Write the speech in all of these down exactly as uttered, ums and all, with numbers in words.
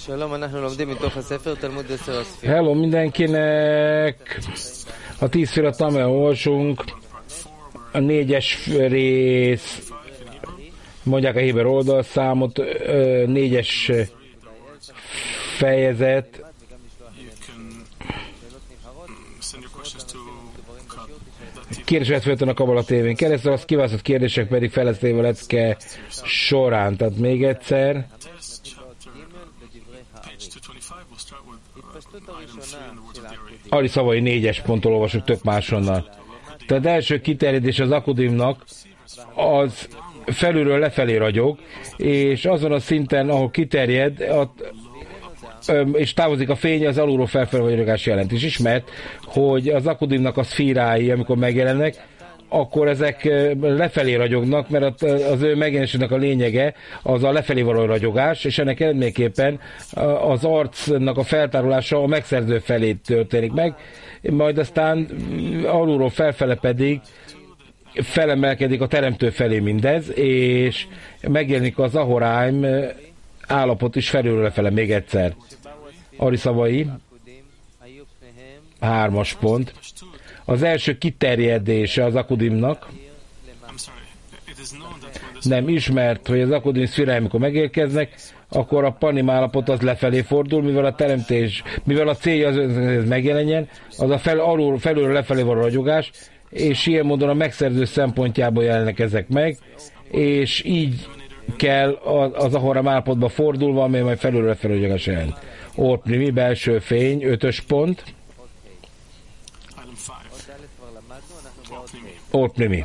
Hello mindenkinek! A tíz féle Tamil olvasunk, a négyes rész, mondják a héber oldalszámot, négyes fejezet. Kérdéseket föltön a Kabala tévén keresztül, az kiválasztott kérdések pedig fejlesztéve lecke során. Tehát még egyszer. Ali Szavai négyes ponttól olvasok tök máshonnan. Tehát első kiterjedés az Akudimnak az felülről lefelé ragyog, és azon a szinten, ahol kiterjed, ott, és távozik a fény, az alulról felfelé ragyogás jelent. És ismert, hogy az Akudimnak a szfírái, amikor megjelennek, akkor ezek lefelé ragyognak, mert az ő megjelenésének a lényege az a lefelé való ragyogás, és ennek eredményeképpen az arcnak a feltárulása a megszerző felé történik meg, majd aztán alulról felfele pedig felemelkedik a teremtő felé mindez, és megjelenik az Ahoráim állapot is felülről lefele. Még egyszer. Ari Szavai, hármas pont. Az első kiterjedése az Akudimnak. Nem ismert, hogy az Akudim szférái, amikor megérkeznek, akkor a panim állapot az lefelé fordul, mivel a teremtés, mivel a célja az, az megjelenjen, az a fel, alul, felülről lefelé való ragyogás, és ilyen módon a megszerző szempontjából jelennek ezek meg, és így kell az Ahoram állapotba fordulva, amely majd felülről lefelé ragyogás jelent. Orpnimi, belső fény, ötös pont. Orpnimi.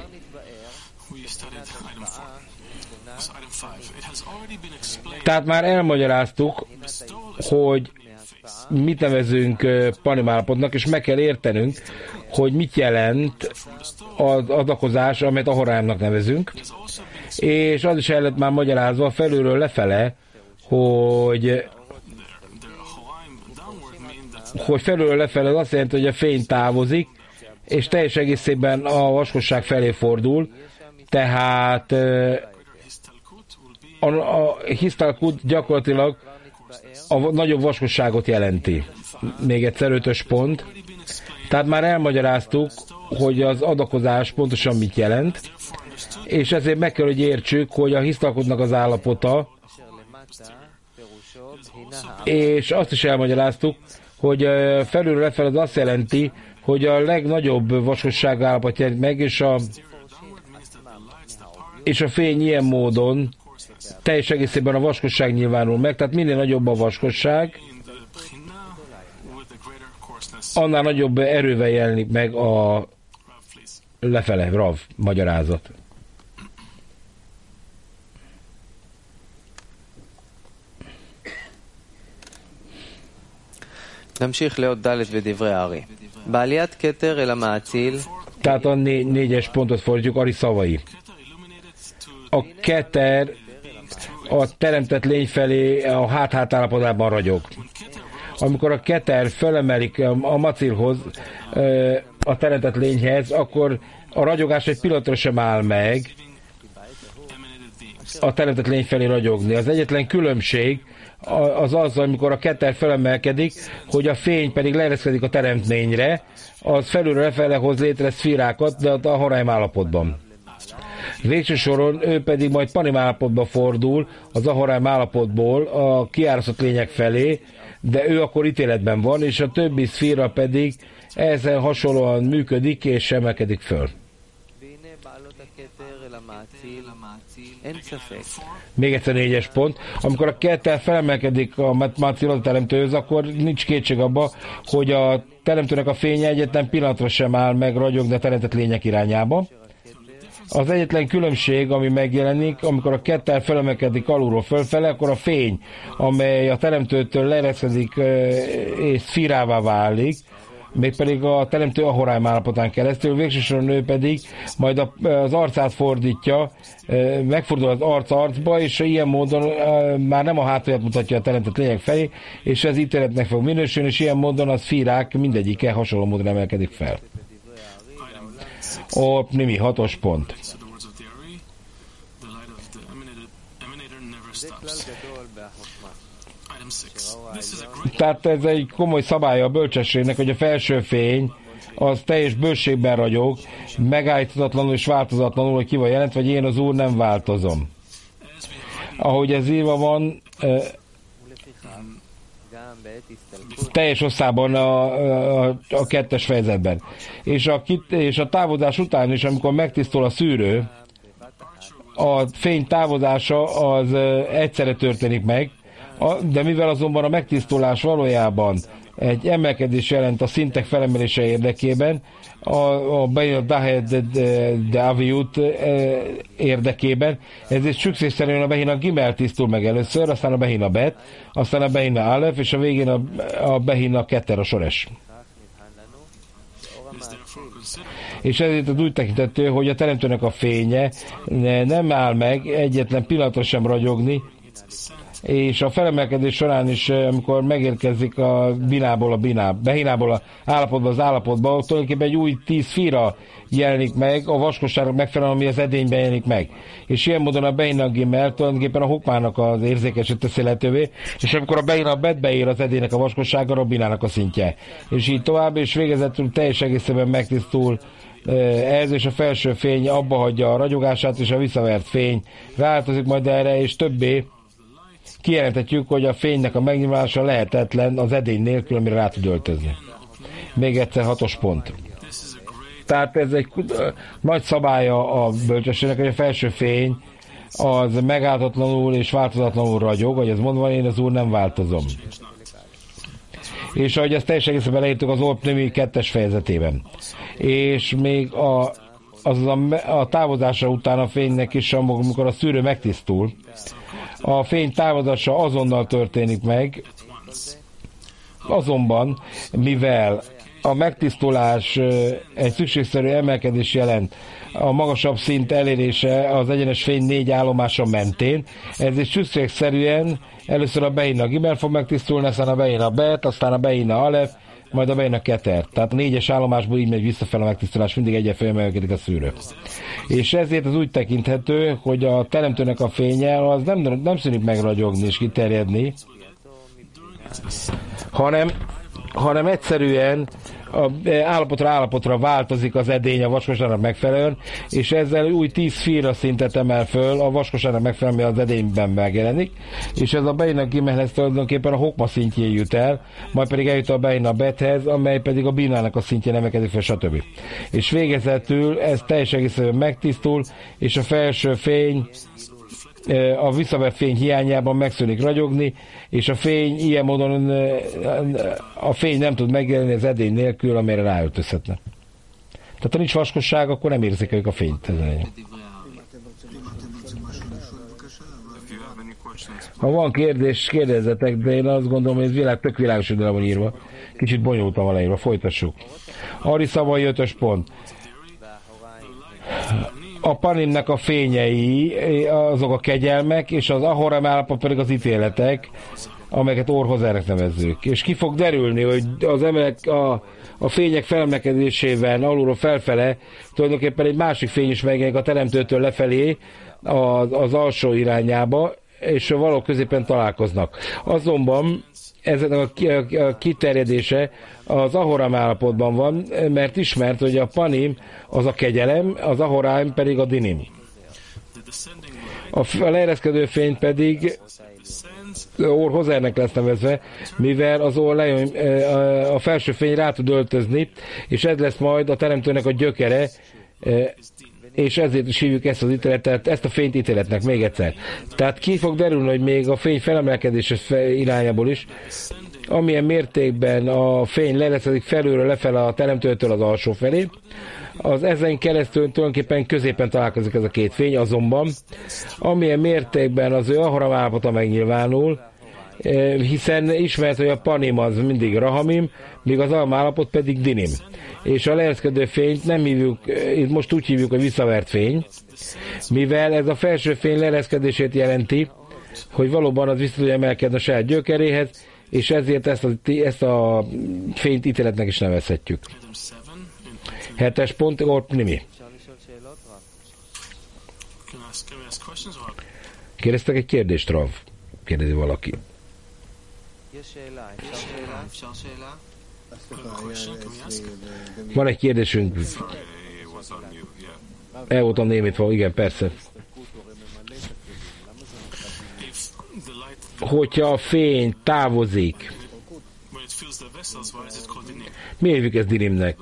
Tehát már elmagyaráztuk, hogy mit nevezünk panimállapotnak, és meg kell értenünk, hogy mit jelent az adakozás, amelyet Ahoráimnak nevezünk, és az is el lett már magyarázva felülről lefele, hogy hogy felülről lefele az azt jelenti, hogy a fény távozik, és teljes egészében a vaskosság felé fordul, tehát a, a hisztalkut gyakorlatilag a nagyobb vaskosságot jelenti. Még egyszer ötös pont. Tehát már elmagyaráztuk, hogy az adakozás pontosan mit jelent, és ezért meg kell, hogy értsük, hogy a hisztalkutnak az állapota, és azt is elmagyaráztuk, hogy felülről lefelé az azt jelenti, hogy a legnagyobb vaskosság állapot jelent meg, és a, és a fény ilyen módon teljes egészében a vaskosság nyilvánul meg, tehát minél nagyobb a vaskosság, annál nagyobb erővel jelenik meg a lefele, Rav magyarázat. נמשיך לעוד ד' ודברי הארי. בעליית כתר אל המאציל. Tehát a né- négyes pontot fordítjuk, Ari Szavai. A keter a teremtett lény felé a hát-hát állapotában ragyog. Amikor a keter felemelik a macilhoz, a teremtett lényhez, akkor a ragyogás egy pillanatra sem áll meg a teremtett lény felé ragyogni. Az egyetlen különbség az az, amikor a keter felemelkedik, hogy a fény pedig leereszkedik a teremtményre, az felülről lefele hoz létre szfírákat, de a Ahoráim állapotban. Végső soron ő pedig majd panim állapotba fordul az Ahoráim állapotból a kiárasztott lények felé, de ő akkor ítéletben van, és a többi szfíra pedig ezzel hasonlóan működik és emelkedik föl. Még egyszer négyes pont. Amikor a ketter felemelkedik a Mácil teremtőhöz, akkor nincs kétség abba, hogy a teremtőnek a fénye egyetlen pillanatra sem áll meg ragyogni a teremtett lények irányába. Az egyetlen különbség, ami megjelenik, amikor a ketter felemelkedik alulról fölfele, akkor a fény, amely a teremtőtől leereszkedik és szfírává válik, mégpedig a teremtő Ahoráim állapotán keresztül, végsősorban ő pedig majd az arcát fordítja, megfordul az arc arcba, és ilyen módon már nem a hátulját mutatja a teremtett lények felé, és ez ítéletnek fog minősülni, és ilyen módon a szfírák mindegyike hasonló módon emelkedik fel. A Nimi hatos pont. Tehát ez egy komoly szabálya a bölcsességnek, hogy a felső fény az teljes bőségben ragyog, megállíthatatlanul és változatlanul, hogy ki van jelent, vagy én az Úr nem változom. Ahogy ez írva van, teljes hosszában a, a, a kettes fejezetben. És a, és a távozás után is, amikor megtisztul a szűrő, a fény távozása az egyszerre történik meg, de mivel azonban a megtisztulás valójában egy emelkedés jelent a szintek felemelése érdekében, a, a Dahed de, de, de Aviut érdekében, ezért szükségszerűen a Behina Gimel tisztul meg először, aztán a Behina Bet, aztán a Behina Alef, és a végén a, a Behina Keter, a sores. És ezért az úgy tekintettő, hogy a teremtőnek a fénye nem áll meg egyetlen pillanatra sem ragyogni, és a felemelkedés során is, amikor megérkezik a binából a biná, behinából a állapotba az állapotba, tulajdonképpen egy új tíz fira jelenik meg, a vaskosságnak megfelelően, ami az edényben jelenik meg. És ilyen módon a Behina Gimel tulajdonképpen a hokmának az érzékeset teszi lehetővé, és amikor a Behina Bet beér az edénynek a vaskossága, a binának a szintje. És így tovább, és végezetül teljes egészében megtisztul ez, és a felső fény abba hagyja a ragyogását, és a visszavert fény változik majd erre, és többé kijelenthetjük, hogy a fénynek a megnyilvánulása lehetetlen az edény nélkül, amire rá tud öltözni. Még egyszer hatos pont. Tehát ez egy nagy szabálya a bölcsességnek, hogy a felső fény az megállhatatlanul és változatlanul ragyog, hogy ez mondva, én az Úr nem változom. És ahogy ezt teljesen egészében leírtuk az Orpnimi kettes fejezetében. És még a, az a, a távozása után a fénynek is, amikor a szűrő megtisztul, a fény távozása azonnal történik meg, azonban, mivel a megtisztulás egy szükségszerű emelkedés jelent a magasabb szint elérése az egyenes fény négy állomása mentén, ezért szükségszerűen először a Behina Gimel fog megtisztulni, aztán a Behina Bet, aztán a Behina Alef, majd a Behina Keter. Tehát a négyes állomásból így megy visszafel a megtisztulás, mindig egyenfelé emelkedik a szűrő. És ezért az úgy tekinthető, hogy a teremtőnek a fénye az nem, nem szűnik megragyogni és kiterjedni, hanem, hanem egyszerűen a állapotra állapotra változik az edény a vaskosának megfelelően, és ezzel új tíz fira szintet emel föl a vaskosának megfelelően, ami az edényben megjelenik, és ez a Behina Gimelhez tulajdonképpen a hokma szintjén jut el, majd pedig eljut a Behina Bethez, amely pedig a binának a szintjén emelkedik fel, stb. És végezetül ez teljes egészében megtisztul, és a felső fény a visszavett fény hiányában megszűnik ragyogni, és a fény ilyen módon a fény nem tud megjelenni az edény nélkül, amire ráöltözhetne. Tehát ha nincs vaskosság, akkor nem érzékeljük a fényt. Ha van kérdés, kérdezzetek, de én azt gondolom, hogy ez világ tök világosan le van írva. Kicsit bonyolultan van leírva, folytassuk. Ari Szavai ötös pont. A Panimnek a fényei, azok a kegyelmek, és az Ahoram állapot pedig az ítéletek, amelyeket Orhozernek nevezzük. És ki fog derülni, hogy az emelek, a, a fények felemelkedésével alulról felfele tulajdonképpen egy másik fény is megjelenik a teremtőtől lefelé az, az alsó irányába, és való középen találkoznak. Azonban ezek a kiterjedése az Ahoram állapotban van, mert ismert, hogy a Panim az a kegyelem, az Ahoram pedig a Dinim. A leereszkedő fény pedig Orhozernek lesz nevezve, mivel az Or lejön, a felső fény rá tud öltözni, és ez lesz majd a teremtőnek a gyökere, és ezért is hívjuk ezt az ítéletet, ezt a fényt ítéletnek még egyszer. Tehát ki fog derülni, hogy még a fény felemelkedése irányából is, amilyen mértékben a fény lereskedik felülről lefele a teremtőtől az alsó felé, az ezen keresztül tulajdonképpen középen találkozik ez a két fény, azonban amilyen mértékben az ő Ahoram állapota megnyilvánul, hiszen ismert, hogy a Panim az mindig Rahamim, míg az Alma állapot pedig Dinim. És a leereszkedő fényt nem hívjuk, itt most úgy hívjuk, hogy visszavert fény, mivel ez a felső fény leereszkedését jelenti, hogy valóban az vissza tudja emelkedni a saját gyökeréhez, és ezért ezt a, ezt a fényt ítéletnek is nevezhetjük. Hetes pont, Orpnimi. Kérdeztek egy kérdést, Rav? Kérdezi valaki. Van egy kérdésünk. El voltam némítva, igen, persze. Hogyha a fény távozik, mi hívjuk ezt dirimnek?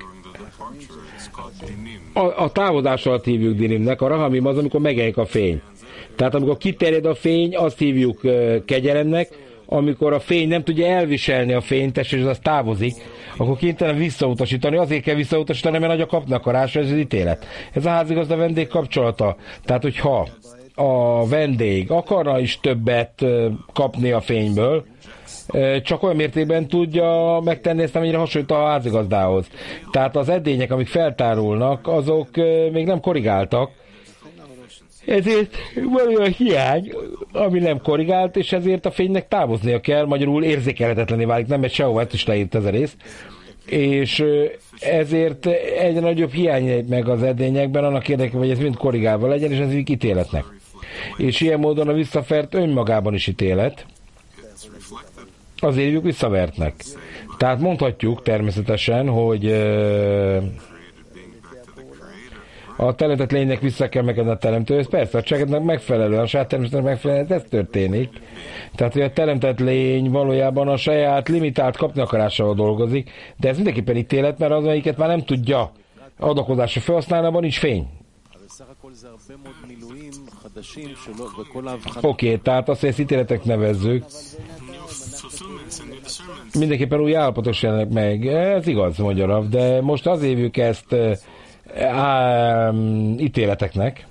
A, a távozás alatt hívjuk dirimnek, a rahamim az, amikor megjelenik a fény. Tehát amikor kiterjed a fény, azt hívjuk uh, kegyelemnek, amikor a fény nem tudja elviselni a fénytest, és az távozik, akkor kénytelen visszautasítani. Azért kell visszautasítani, mert nagy a kapnakarás, ez az ítélet. Ez a házigazda vendég kapcsolata. Tehát, hogyha a vendég akarna is többet kapni a fényből, csak olyan mértékben tudja megtenni ezt, amennyire hasonlít a házigazdához. Tehát az edények, amik feltárulnak, azok még nem korrigáltak, ezért van olyan hiány, ami nem korrigált, és ezért a fénynek távoznia kell, magyarul érzékelhetetlené válik, nem megy sehova, ezt is leírt ez a rész. És ezért egyre nagyobb hiány meg az edényekben, annak érdekében, hogy ez mind korrigálva legyen, és ez így ítéletnek. És ilyen módon a visszafert önmagában is ítélet, azért hívjuk visszavertnek. Tehát mondhatjuk természetesen, hogy a teremtett lénynek vissza kell megadni a teremtőhöz. Persze, a cselekedetnek megfelelően, a saját természetnek megfelelően ez történik. Tehát, hogy a teremtett lény valójában a saját limitált kapni akarásával dolgozik, de ez mindenképpen ítélet, mert az, amelyiket már nem tudja adakozásra felhasználni, abban nincs fény. Oké, okay, tehát azt, hogy ezt ítéletek nevezzük, mindenképpen új állapotos jelennek meg. Ez igaz, mondja Rav, de most azért hívjuk ezt Á, ítéleteknek.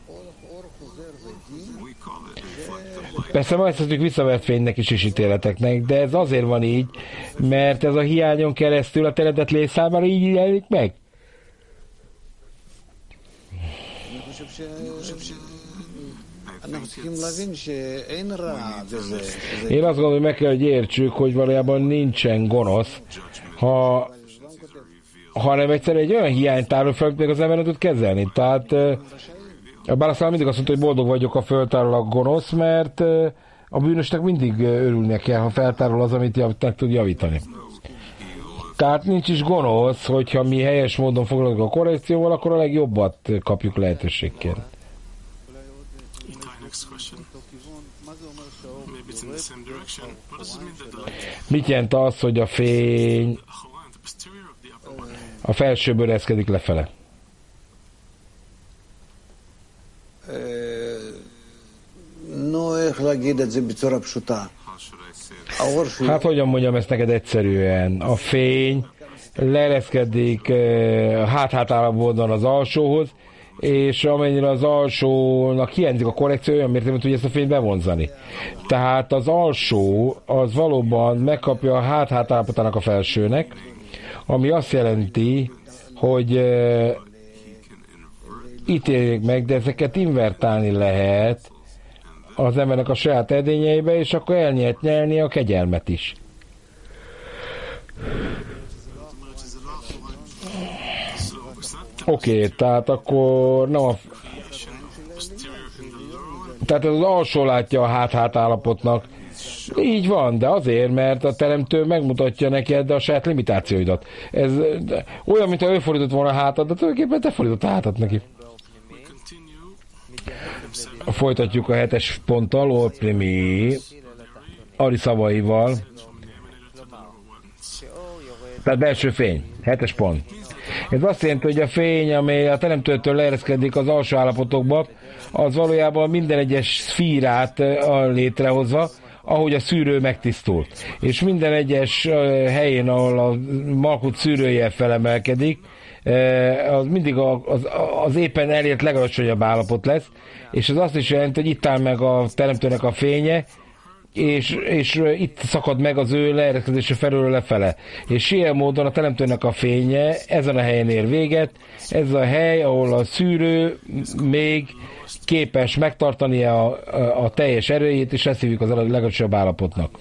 Persze ma ezt visszavert fénynek is, is ítéleteknek, de ez azért van így, mert ez a hiányon keresztül a teremtett lény számára így jelenik meg. Én azt gondolom, hogy meg kell, hogy értsük, hogy valójában nincsen gonosz, ha hanem egyszerűen egy olyan hiányt tárol fel, amit az ember nem tud kezelni. Tehát a Bálaszlán mindig azt mondta, hogy boldog vagyok, ha feltárol a gonosz, mert a bűnösnek mindig örülnie kell, ha feltárol az, amit meg tud javítani. Tehát nincs is gonosz, hogyha mi helyes módon foglalkozunk a korrekcióval, akkor a legjobbat kapjuk lehetőségként. Mit jelent az, hogy a fény a felsőből ereszkedik lefele? Hát hogyan mondjam ezt neked egyszerűen? A fény leereszkedik hát-hát állapotban az alsóhoz, és amennyire az alsónak hiányzik a korrekció, olyan mértékben tudja ezt a fényt bevonzani. Tehát az alsó az valóban megkapja a hát-hát állapotának a felsőnek, ami azt jelenti, hogy uh, ítéljék meg, de ezeket invertálni lehet az embernek a saját edényeibe, és akkor elnyert nyelni a kegyelmet is. Oké, okay, tehát akkor nem a... Tehát az alsó látja a hát-hát állapotnak. Így van, de azért, mert a teremtő megmutatja neked a saját limitációidat. Ez olyan, mintha ő fordított volna a hátad, de tulajdonképpen te fordított a hátat neki. Folytatjuk a hetes ponttal, Orprimi Ari szavaival. Tehát belső fény, hetes pont. Ez azt jelenti, hogy a fény, amely a teremtőtől leereszkedik az alsó állapotokba, az valójában minden egyes szfírát létrehozva, ahogy a szűrő megtisztul. És minden egyes helyén, ahol a Malkut szűrője felemelkedik, az mindig az, az éppen elért legalacsonyabb állapot lesz, és ez azt is jelenti, hogy itt áll meg a teremtőnek a fénye, és, és itt szakad meg az ő leereszkedése felől lefele. És ilyen módon a teremtőnek a fénye ezen a helyen ér véget, ez a hely, ahol a szűrő még képes megtartani a, a, a teljes erőjét, és ezt hívjuk az legalacsonyabb állapotnak.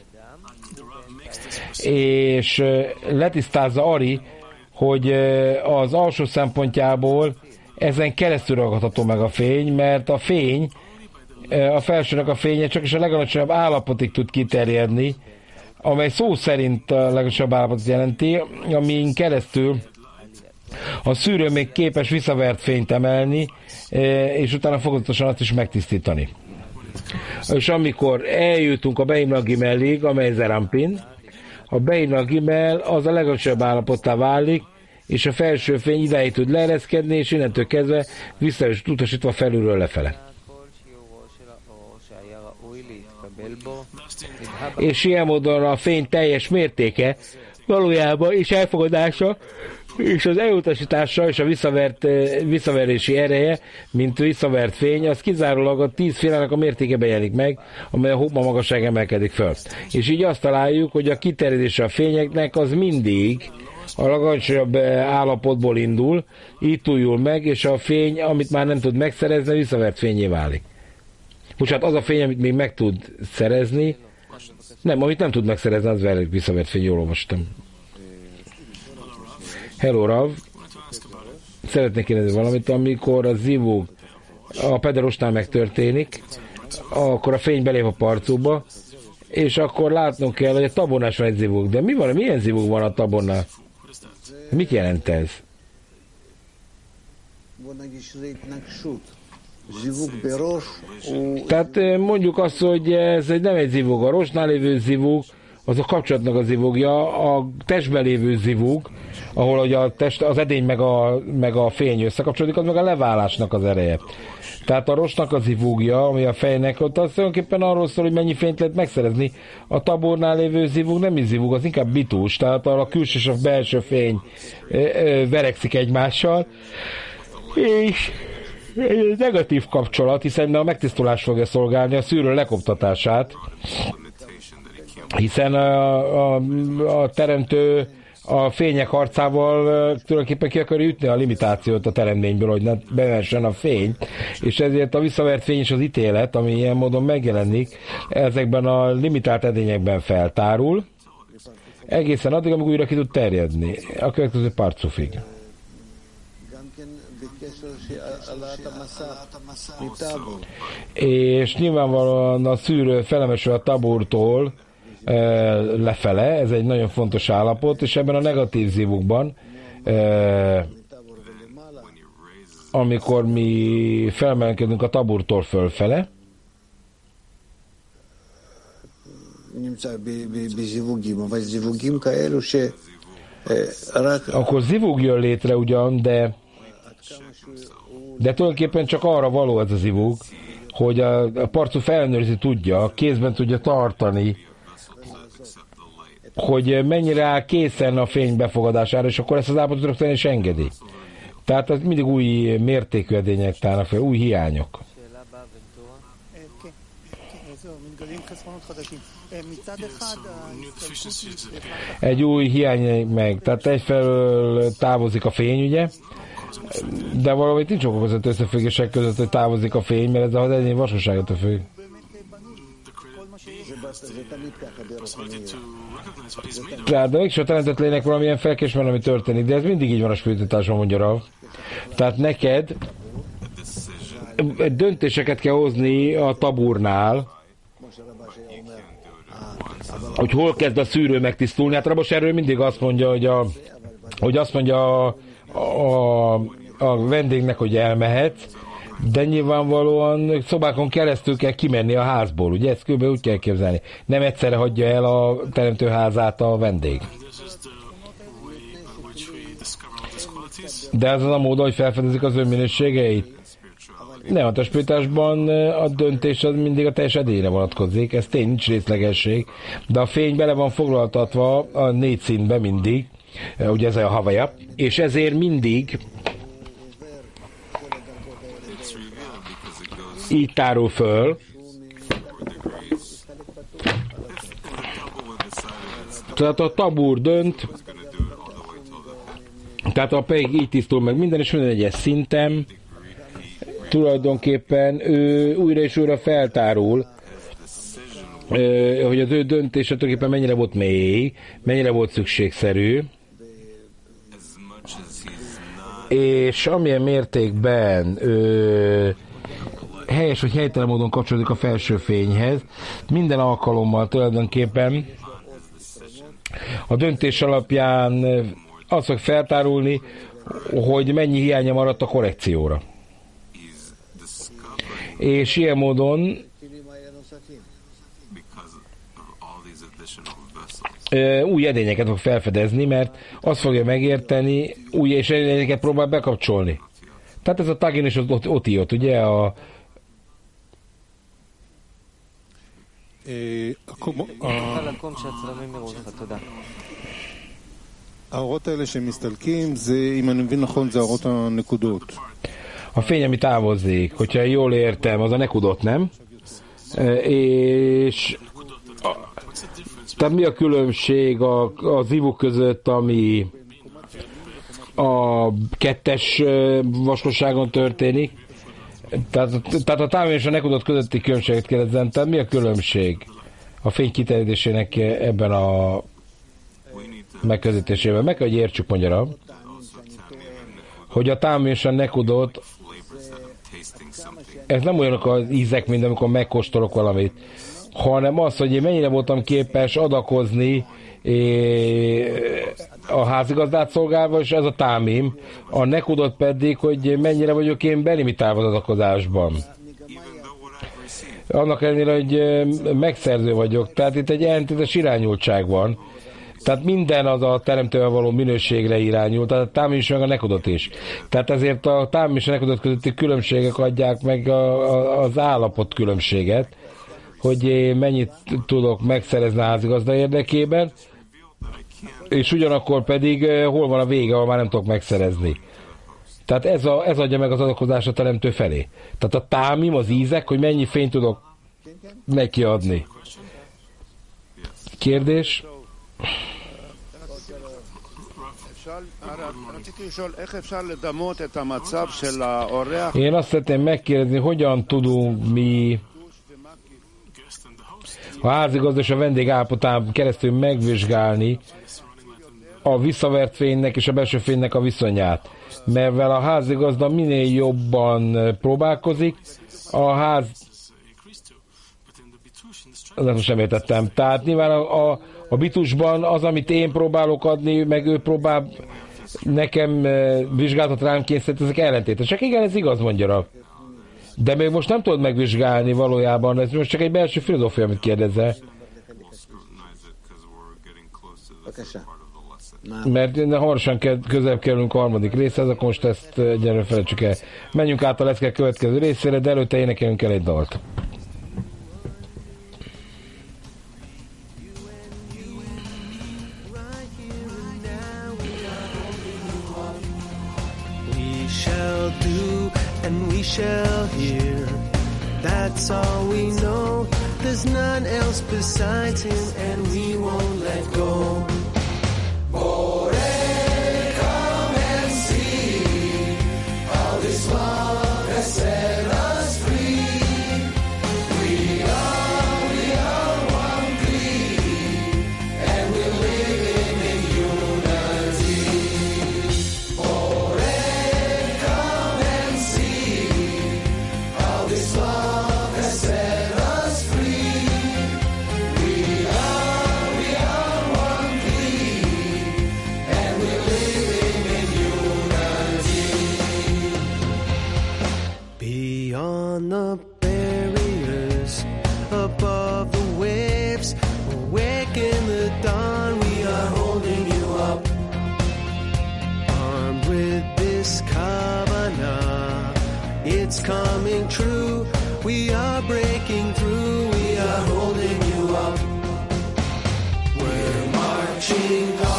És letisztázza Ari, hogy az alsó szempontjából ezen keresztül ragadható meg a fény, mert a fény, a felsőnek a fénye csak is a legalacsonyabb állapotig tud kiterjedni, amely szó szerint a legmagasabb állapotot jelenti, amin keresztül a szűrő még képes visszavert fényt emelni, és utána fokozatosan azt is megtisztítani. És amikor eljutunk a Beimla Gimelig, amely Zerampin, a Beimla Gimel az a legmagasabb állapottá válik, és a felső fény idáig tud leereszkedni, és innentől kezdve vissza is utasítva felülről lefele. És ilyen módon a fény teljes mértéke valójában is elfogadása, és az elutasítása és a visszavert, visszaverési ereje, mint visszavert fény, az kizárólag a tíz félának a mértékében jelenik meg, amely a hopma magasság emelkedik föl. És így azt találjuk, hogy a kiterjedése a fényeknek az mindig a legalacsonyabb állapotból indul, így túljul meg, és a fény, amit már nem tud megszerezni, visszavert fényé válik. Bocsánat, az a fény, amit még meg tud szerezni, nem, amit nem tud megszerezni, az visszavert fény, jól olvastam. Hello, Rav. Szeretnék kérdezni valamit, amikor a zivug a pederostnál megtörténik, akkor a fény belép a parcóba, és akkor látnunk kell, hogy a tabonnál van egy zivug. De mi van, milyen zivug van a tabonnál? Mit jelent ez? Tehát mondjuk azt, hogy ez egy, nem egy zivug, a rosnál lévő zivug, az a kapcsolatnak a zivugja, a testben lévő zivug, ahol ugye a test, az edény meg a, meg a fény összekapcsolódik, az meg a leválásnak az ereje. Tehát a rosnak a zivugja, ami a fejnek, ott az tulajdonképpen arról szól, hogy mennyi fényt lehet megszerezni. A tabornál lévő zivug nem is zivug, az inkább bitus, tehát a külső és a belső fény verekszik egymással, és egy negatív kapcsolat, hiszen a megtisztulás fogja szolgálni a szűrő lekoptatását, hiszen a, a, a teremtő a fények harcával tulajdonképpen ki akarja ütni a limitációt a teremtményből, hogy ne bevessen a fény, és ezért a visszavert fény és az ítélet, ami ilyen módon megjelenik, ezekben a limitált edényekben feltárul, egészen addig, amíg újra ki tud terjedni, a következő párcufig. És nyilvánvalóan a szűrő felemesül a taburtól lefele, ez egy nagyon fontos állapot, és ebben a negatív zivugban, amikor mi felemelkedünk a taburtól fölfele, akkor zivug jön létre ugyan, de de tulajdonképpen csak arra való ez a zivug, hogy a, a parcuf ellenőrizni tudja, kézben tudja tartani, hogy mennyire áll készen a fény befogadására, és akkor ezt az állapotot rögtön is engedi. Tehát az mindig új mértékű edények tárnak fel, új hiányok. Egy új hiány meg, tehát egyfelől távozik a fény, ugye, de valahogy nincs okok között összefüggések között, hogy távozik a fény, mert ez az edény vasúságot függ. Tehát, de mégis a teremtetlének valamilyen felkésben, ami történik, de ez mindig így van a spiritutáson, mondja Rav. Tehát neked döntéseket kell hozni a taburnál, hogy hol kezd a szűrő megtisztulni. Hát Rabos erről mindig azt mondja, hogy, a, hogy azt mondja a, a, a vendégnek, hogy elmehet, de nyilvánvalóan szobákon keresztül kell kimenni a házból, ugye? Ezt kb. Úgy kell képzelni. Nem egyszerre hagyja el a teremtőházát a vendég. De ez az a mód, hogy felfedezik az önminőségeit. Nem, a testpításban a döntés az mindig a teljes edényre vonatkozik, ez tény, nincs részlegesség, de a fény bele van foglaltatva a négy színbe mindig, ugye ez a havaja, és ezért mindig így tárul föl, tehát a tabúr dönt, tehát a pedig így tisztul meg minden, és minden egyes szinten tulajdonképpen ő újra és újra feltárul, hogy az ő döntése tulajdonképpen mennyire volt mély, mennyire volt szükségszerű, és amilyen mértékben ő helyes vagy helytelen módon kapcsolódik a felső fényhez, minden alkalommal tulajdonképpen A döntés alapján az fog feltárulni, hogy mennyi hiánya maradt a korrekcióra. És ilyen módon új edényeket fog felfedezni, mert azt fogja megérteni, új és edényeket próbál bekapcsolni. Tehát ez a tagin és az otiot, ugye a האורות האלה שמסתלקים, זה, אם אני מבין נכון, זה האורות הנקודות. A fény, ami távozik, hogyha jól értem, az a nekudot, nem? És a, tehát mi a különbség a, az ivuk között, ami a kettes vaskosságon történik? Tehát, tehát a távolság és a nekudot közötti különbséget kérdezem, tehát mi a különbség a fény kiterjedésének ebben a megközelítésében? Meg kell, hogy értsük magyarul, hogy a tám és a nekudot, ez nem olyanok az ízek, mint amikor megkóstolok valamit, hanem az, hogy én mennyire voltam képes adakozni a házigazdát szolgálva, és ez a támim, a nekudot pedig, hogy mennyire vagyok én belimitálva az adakozásban. Annak ellenére, hogy megszerző vagyok, tehát itt egy ellentétes irányultság van. Tehát minden az a teremtővel való minőségre irányul, tehát a támim is, meg a nekudot is. Tehát ezért a támim és a nekudot közötti különbségek adják meg a, a, az állapot különbséget, hogy én mennyit tudok megszerezni a házigazda érdekében, és ugyanakkor pedig hol van a vége, ahol már nem tudok megszerezni. Tehát ez, a, ez adja meg az adakozás a teremtő felé. Tehát a támim, az ízek, hogy mennyi fényt tudok neki adni. Kérdés? Én azt szeretném megkérdezni, hogyan tudunk mi a házigazda és a vendég állapotán keresztül megvizsgálni a visszavert fénynek és a belső fénynek a viszonyát. Mert a házigazda minél jobban próbálkozik, a ház... Ezt most nem értettem. Tehát nyilván a, a, a bitusban az, amit én próbálok adni, meg ő próbál nekem vizsgálatot rám kényszeríteni, ezek ellentétesek. Igen, ez igaz, mondja. De még most nem tudod megvizsgálni valójában, ez most csak egy belső filozófia, amit kérdezel. Mert hamarosan közelebb kerülünk a harmadik részhez, akkor most ezt egyelőre felejtsük el. Menjünk át a lecke következő részére, de előtte énekelünk el egy dalt. And we shall hear, that's all we know, there's none else besides him, and we won't let go. Borei, come and see, how this love has set us free. We are, we are one plea, and we're living in unity. Borei, come and see, how this love has set us free. We are, we are one plea, and we're living in unity. Beyond the barriers, above the waves, awake in the dawn, we are holding you up. Armed with this kavanah, it's coming true. We are breaking through, we are holding you up. We're marching on.